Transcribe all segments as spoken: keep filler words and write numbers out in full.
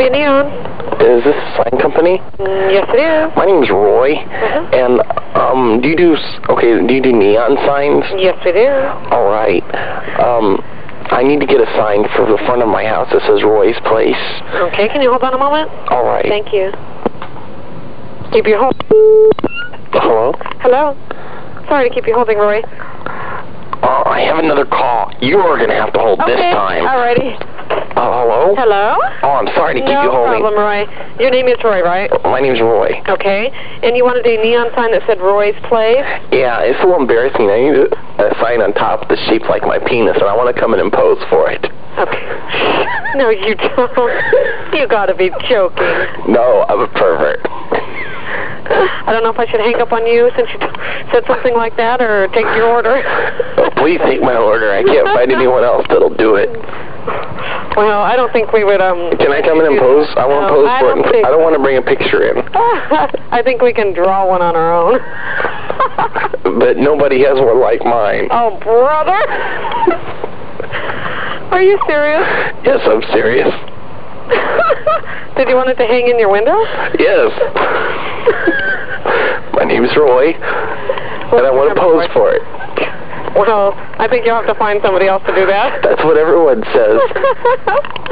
Be Neon. Is this a sign company? Mm, yes, it is. My name's Roy, Uh-huh. and um, do you do okay? Do you do neon signs? Yes, we do. All right. Um, I need to get a sign for the front of my house that says Roy's Place. Okay, can you hold on a moment? All right. Thank you. Keep you hold. Hello? Hello. Sorry to keep you holding, Roy. Uh, I have another call. You are going to have to hold Okay. this time. Alrighty. Uh, hello? Hello? Oh, I'm sorry to keep no you holding. problem, Roy. Your name is Roy, right? My name's Roy. Okay. And you wanted a neon sign that said Roy's Place? Yeah, it's a little embarrassing. I need a, a sign on top that's shaped like my penis, and I want to come and impose for it. Okay. No, you don't. You gotta be joking. No, I'm a pervert. I don't know if I should hang up on you since you said something like that, or take your order. Oh, please take my order. I can't find anyone else that'll do it. Well, I don't think we would, um... Can I come and impose? I want to No, pose I for don't it. think- I don't want to bring a picture in. I think we can draw one on our own. But nobody has one like mine. Oh, brother! Are you serious? Yes, I'm serious. Did you want it to hang in your window? Yes. My name's Roy, and I want to pose for it. Well, I think you'll have to find somebody else to do that. That's what everyone says.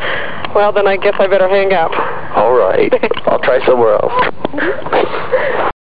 Well, then I guess I better hang up. All right. I'll try somewhere else.